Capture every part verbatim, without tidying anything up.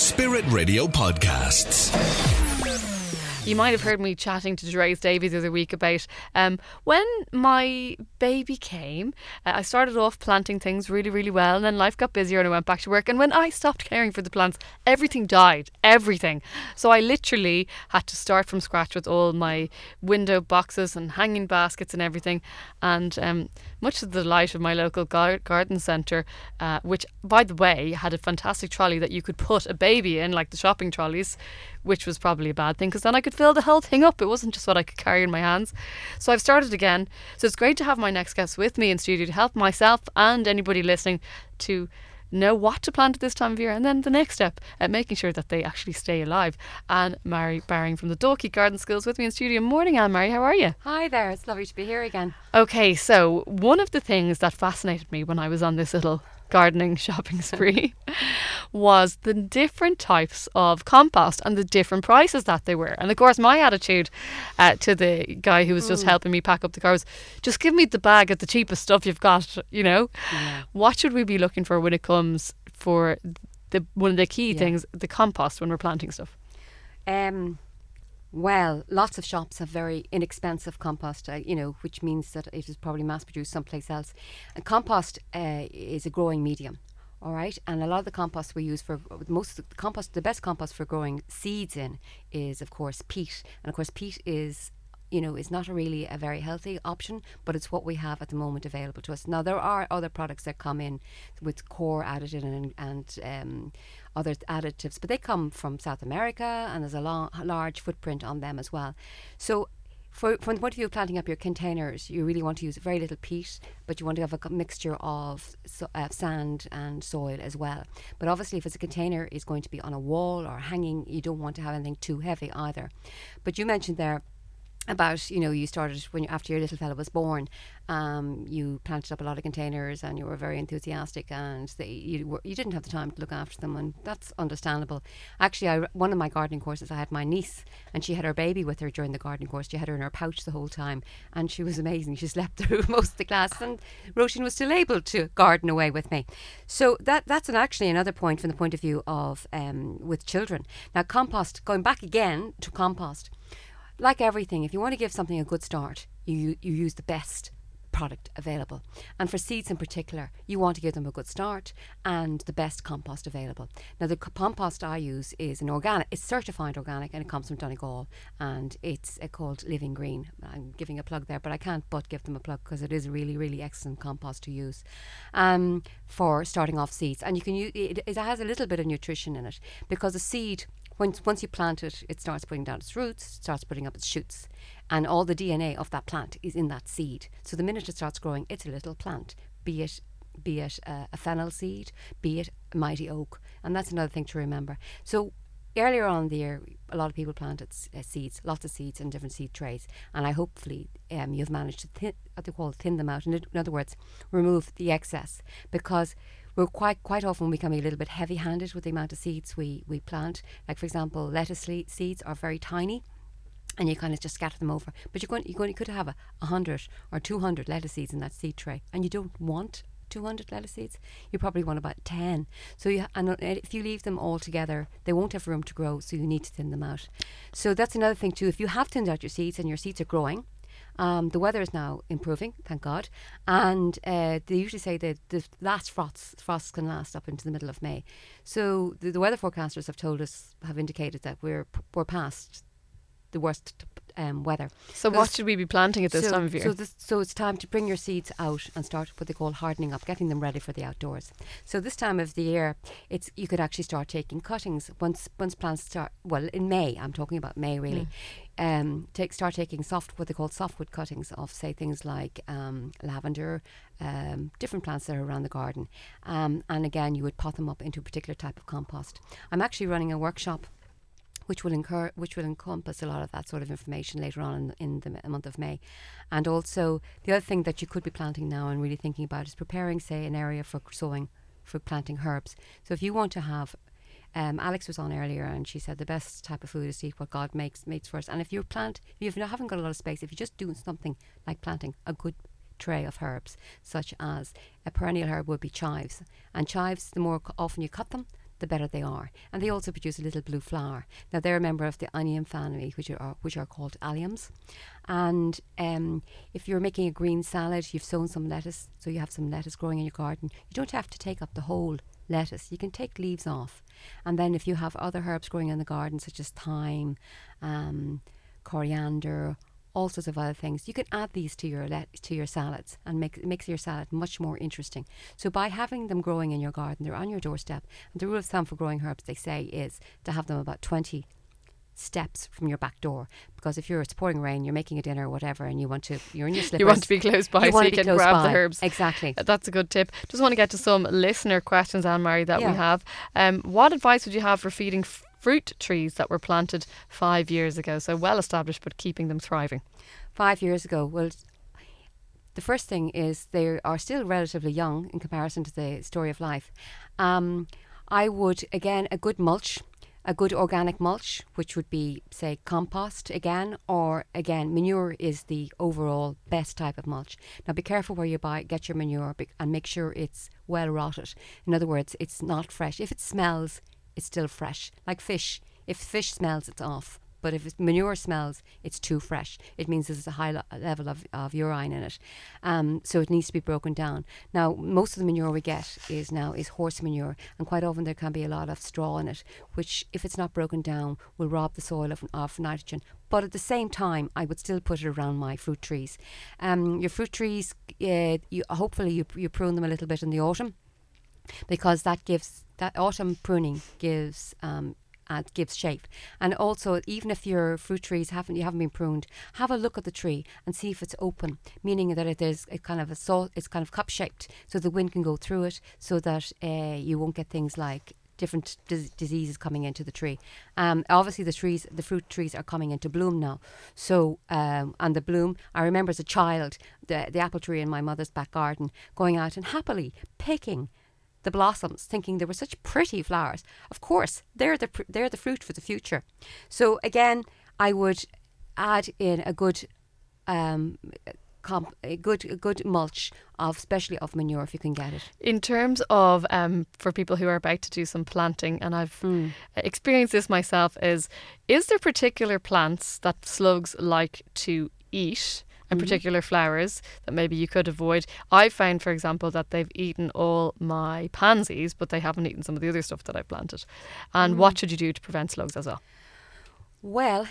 Spirit Radio Podcasts. You might have heard me chatting to Therese Davies the other week about um, when my baby came, uh, I started off planting things really, really well, and then life got busier and I went back to work. And when I stopped caring for the plants, everything died, everything. So I literally had to start from scratch with all my window boxes and hanging baskets and everything. And um, much to the delight of my local gar- garden centre, uh, which, by the way, had a fantastic trolley that you could put a baby in, like the shopping trolleys, which was probably a bad thing because then I could fill the whole thing up. It wasn't just what I could carry in my hands. So I've started again. So it's great to have my next guest with me in studio to help myself and anybody listening to know what to plant at this time of year, and then the next step at making sure that they actually stay alive. And Mary Baring from the Dalkey Garden Schools with me in studio. Morning, Anne-Marie, how are you? Hi there, it's lovely to be here again. Okay, so one of the things that fascinated me when I was on this little gardening shopping spree was the different types of compost and the different prices that they were. And of course my attitude uh, to the guy who was just mm. helping me pack up the car was, just give me the bag of the cheapest stuff you've got, you know. Yeah. What should we be looking for when it comes for the one of the key yeah. things, the compost, when we're planting stuff? Um Well, lots of shops have very inexpensive compost, uh, you know, which means that it is probably mass produced someplace else. And compost uh, is a growing medium, all right? And a lot of the compost we use for most of the compost, the best compost for growing seeds in is, of course, peat. And of course, peat is, you know, is not a really a very healthy option, but it's what we have at the moment available to us. Now, there are other products that come in with core added in and, and um, other additives, but they come from South America, and there's a long, large footprint on them as well. So for, from the point of view of planting up your containers, you really want to use very little peat, but you want to have a mixture of so, uh, sand and soil as well. But obviously, if it's a container is going to be on a wall or hanging, you don't want to have anything too heavy either. But you mentioned there about, you know, you started when you, after your little fella was born, um, you planted up a lot of containers and you were very enthusiastic, and they, you were, you didn't have the time to look after them, and that's understandable. Actually, I, one of my gardening courses, I had my niece, and she had her baby with her during the gardening course. She had her in her pouch the whole time, and she was amazing. She slept through most of the class, and Roisin was still able to garden away with me. So that that's an, actually another point from the point of view of um, with children. Now, compost, going back again to compost, like everything, if you want to give something a good start, you you use the best product available. And for seeds in particular, you want to give them a good start and the best compost available. Now, the compost I use is an organic, it's certified organic, and it comes from Donegal, and it's uh, called Living Green. I'm giving a plug there, but I can't but give them a plug because it is a really, really excellent compost to use um, for starting off seeds. And you can use it, it has a little bit of nutrition in it, because a seed, Once, once you plant it, it starts putting down its roots, starts putting up its shoots, and all the D N A of that plant is in that seed. So the minute it starts growing, it's a little plant, be it be it uh, a fennel seed, be it a mighty oak, and that's another thing to remember. So earlier on in the year, a lot of people planted uh, seeds, lots of seeds in different seed trays, and I hopefully um, you've managed to thin, what they call it, thin them out. In, in other words, remove the excess, because we're quite quite often becoming a little bit heavy-handed with the amount of seeds we, we plant. Like, for example, lettuce le- seeds are very tiny, and you kind of just scatter them over. But you're going, you're going, you could have a, a hundred or two hundred lettuce seeds in that seed tray, and you don't want two hundred lettuce seeds. You probably want about ten. So you, and if you leave them all together, they won't have room to grow. So you need to thin them out. So that's another thing too. If you have thinned out your seeds and your seeds are growing, Um, the weather is now improving, thank God, and uh, they usually say that the last frosts frosts can last up into the middle of May. So the, the weather forecasters have told us, have indicated that we're we're past the worst um, weather. So what should we be planting at this so, time of year? So, this, so it's time to bring your seeds out and start what they call hardening up, getting them ready for the outdoors. So this time of the year, it's you could actually start taking cuttings once once plants start. Well, in May, I'm talking about May really. Mm. Um, take start taking soft what they call softwood cuttings of, say, things like um, lavender, um, different plants that are around the garden, um, and again you would pot them up into a particular type of compost. I'm actually running a workshop which will incur, which will encompass a lot of that sort of information later on in, in the month of May. And also the other thing that you could be planting now and really thinking about is preparing, say, an area for sowing, for planting herbs. So if you want to have, um, Alex was on earlier and she said the best type of food is to eat what God makes makes for us. And if you plant, if you haven't got a lot of space, if you're just doing something like planting a good tray of herbs, such as a perennial herb would be chives. And chives, the more often you cut them, the better they are. And they also produce a little blue flower. Now they're a member of the onion family, which are which are called alliums. And um, if you're making a green salad, you've sown some lettuce, so you have some lettuce growing in your garden. You don't have to take up the whole lettuce. You can take leaves off. And then if you have other herbs growing in the garden, such as thyme, um, coriander, all sorts of other things, you can add these to your le- to your salads and make it makes your salad much more interesting. So by having them growing in your garden, they're on your doorstep. And the rule of thumb for growing herbs, they say, is to have them about twenty steps from your back door, because if you're it's pouring rain, you're making a dinner or whatever, and you want to you're in your slippers, you want to be close by, you so you be can grab by. the herbs. Exactly. That's a good tip. Just want to get to some listener questions, Anne-Marie, that Yeah. we have. Um, what advice would you have for feeding f- fruit trees that were planted five years ago, so well established, but keeping them thriving? Five years ago, well, the first thing is they are still relatively young in comparison to the story of life. Um, I would, again, a good mulch, a good organic mulch, which would be, say, compost again, or again, manure is the overall best type of mulch. Now, be careful where you buy, get your manure, bec- and make sure it's well rotted. In other words, it's not fresh. If it smells, it's still fresh. Like fish, if fish smells, it's off. But if it's manure smells, it's too fresh. It means there's a high lo- level of, of urine in it. Um, so it needs to be broken down. Now, most of the manure we get is now is horse manure, and quite often there can be a lot of straw in it, which, if it's not broken down, will rob the soil of, of nitrogen. But at the same time, I would still put it around my fruit trees. Um, your fruit trees, uh, you, hopefully you, you prune them a little bit in the autumn, because that gives, that autumn pruning gives um, and gives shape. And also, even if your fruit trees haven't you haven't been pruned, have a look at the tree and see if it's open, meaning that it is a kind of a salt, it's kind of cup shaped, so the wind can go through it, so that uh, you won't get things like different dis- diseases coming into the tree. Um, obviously, the trees, the fruit trees, are coming into bloom now. So, um, and the bloom, I remember as a child, the the apple tree in my mother's back garden, going out and happily picking the blossoms, thinking they were such pretty flowers. Of course, they're the pr- they're the fruit for the future. So again, I would add in a good, um, comp- a good a good mulch of, especially of manure if you can get it. In terms of um, for people who are about to do some planting, and I've mm. experienced this myself, is is there particular plants that slugs like to eat? And mm-hmm. particular flowers that maybe you could avoid? I found, for example, that they've eaten all my pansies, but they haven't eaten some of the other stuff that I planted. And mm. what should you do to prevent slugs as well? Well,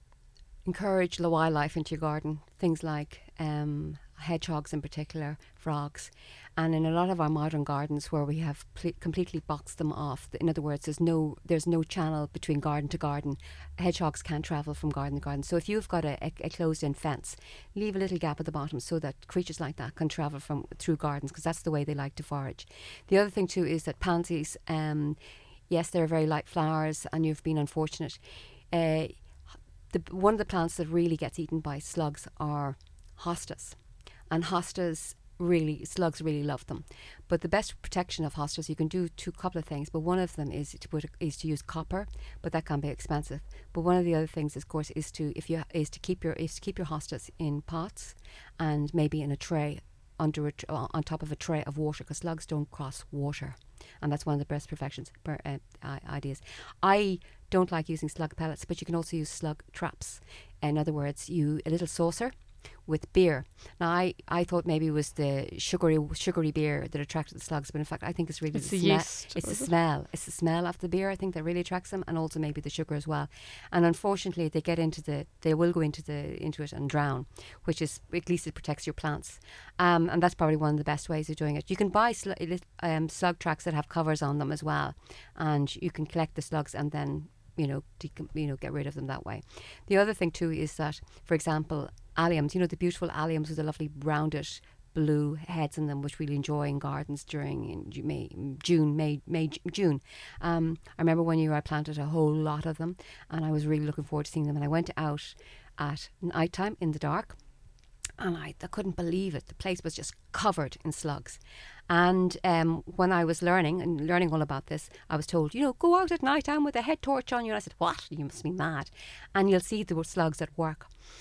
encourage the wildlife into your garden. Things like um, hedgehogs in particular, frogs. And in a lot of our modern gardens where we have pl- completely boxed them off, in other words, there's no there's no channel between garden to garden. Hedgehogs can't travel from garden to garden. So if you've got a, a, a closed-in fence, leave a little gap at the bottom so that creatures like that can travel from through gardens, because that's the way they like to forage. The other thing too is that pansies, um, yes, they're very light flowers, and you've been unfortunate. Uh, the, one of the plants that really gets eaten by slugs are hostas, and hostas, really, slugs really love them. But the best protection of hostas, you can do two couple of things, but one of them is to put is to use copper, but that can be expensive. But one of the other things, of course, is to if you is to keep your is to keep your hostas in pots, and maybe in a tray under a, uh, on top of a tray of water, because slugs don't cross water, and that's one of the best perfections per, uh, ideas. I don't like using slug pellets, but you can also use slug traps. In other words, you a little saucer with beer. Now, I, I thought maybe it was the sugary sugary beer that attracted the slugs, but in fact, I think it's really it's the, the smell. yeast. It's the it? smell. It's the smell of the beer, I think, that really attracts them, and also maybe the sugar as well. And unfortunately, they get into the, they will go into the into it and drown, which is, at least it protects your plants. Um, and that's probably one of the best ways of doing it. You can buy sl- um, slug tracks that have covers on them as well, and you can collect the slugs and then, you know, decom- you know, get rid of them that way. The other thing too is that, for example, alliums, you know, the beautiful alliums with the lovely rounded blue heads in them, which we'll enjoy in gardens during in Ju- May, June, May, May, J- June. Um, I remember one year I planted a whole lot of them, and I was really looking forward to seeing them. And I went out at night time in the dark, and I, I couldn't believe it. The place was just covered in slugs. And um, when I was learning and learning all about this, I was told, you know, go out at night time with a head torch on you. And I said, what? You must be mad. And you'll see the slugs at work.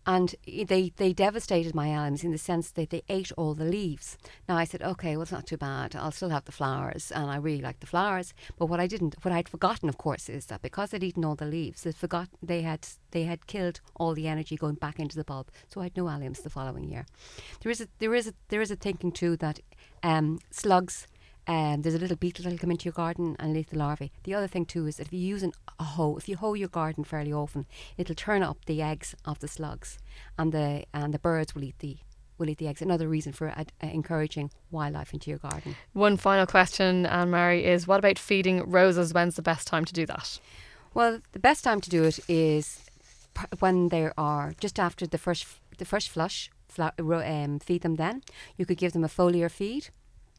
And they, they devastated my alliums in the sense that they ate all the leaves. Now I said, okay, well, it's not too bad. I'll still have the flowers, and I really like the flowers. But what I didn't, what I'd forgotten, of course, is that because they'd eaten all the leaves, they forgot they had they had killed all the energy going back into the bulb. So I had no alliums the following year. There is a there is a there is a thinking too that um, slugs. Um, there's a little beetle that'll come into your garden and eat the larvae. The other thing too is that if you use an, a hoe, if you hoe your garden fairly often, it'll turn up the eggs of the slugs, and the and the birds will eat the will eat the eggs. Another reason for uh, encouraging wildlife into your garden. One final question, Anne-Marie, is what about feeding roses? When's the best time to do that? Well, the best time to do it is when they are just after the first the first flush. Fla- um, feed them then. You could give them a foliar feed.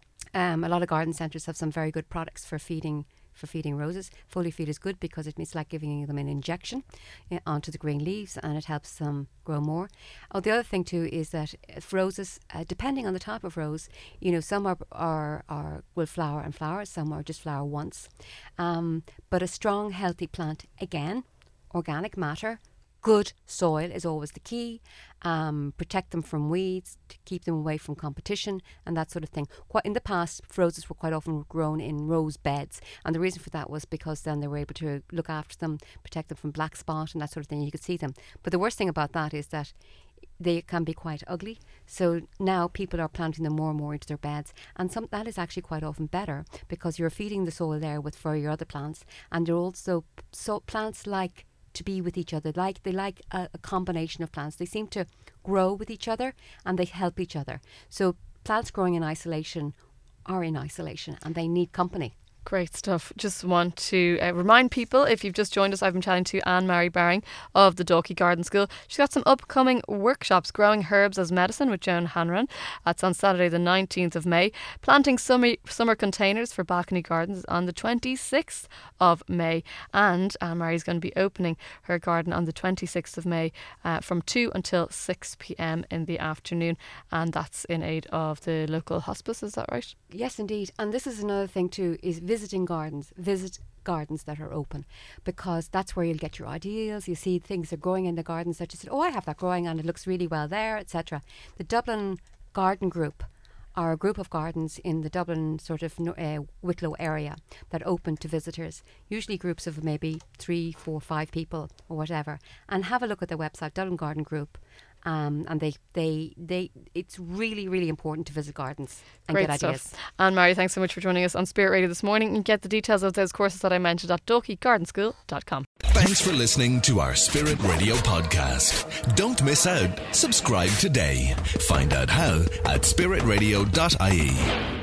Um, a lot of garden centres have some very good products for feeding for feeding roses. Foliar feed is good because it's like giving them an injection uh, onto the green leaves, and it helps them grow more. Oh, the other thing too is that roses, uh, depending on the type of rose, you know, some are are, are will flower and flower, some are just flower once. Um, but a strong, healthy plant, again, organic matter. Good soil is always the key. Um, protect them from weeds, to keep them away from competition and that sort of thing. Quite in the past, roses were quite often grown in rose beds, and the reason for that was because then they were able to look after them, protect them from black spot and that sort of thing. You could see them. But the worst thing about that is that they can be quite ugly. So now people are planting them more and more into their beds, and some that is actually quite often better because you're feeding the soil there with for your other plants, and they're also so plants like to be with each other, like they like a, a combination of plants. They seem to grow with each other and they help each other. So plants growing in isolation are in isolation and they need company. Great stuff. Just want to uh, remind people, if you've just joined us, I've been chatting to Anne-Marie Baring of the Dalkey Garden School. She's got some upcoming workshops, Growing Herbs as Medicine with Joan Hanrahan. That's on Saturday the nineteenth of May. Planting summer, summer containers for balcony gardens on the twenty-sixth of May. And Anne-Marie's going to be opening her garden on the twenty-sixth of May uh, from two until six p.m. in the afternoon. And that's in aid of the local hospice, is that right? Yes, indeed. And this is another thing too, is visiting gardens. Visit gardens that are open, because that's where you'll get your ideas. You see things are growing in the gardens that you said, oh, I have that growing and it looks really well there, et cetera. The Dublin Garden Group are a group of gardens in the Dublin sort of uh, Wicklow area that open to visitors, usually groups of maybe three, four, five people or whatever, and have a look at their website, Dublin Garden Group. Um, and they, they, they, it's really, really important to visit gardens and Great get stuff. ideas. Anne-Marie, thanks so much for joining us on Spirit Radio this morning. You can get the details of those courses that I mentioned at dalkey garden school dot com. Thanks for listening to our Spirit Radio podcast. Don't miss out. Subscribe today. Find out how at spirit radio dot I E.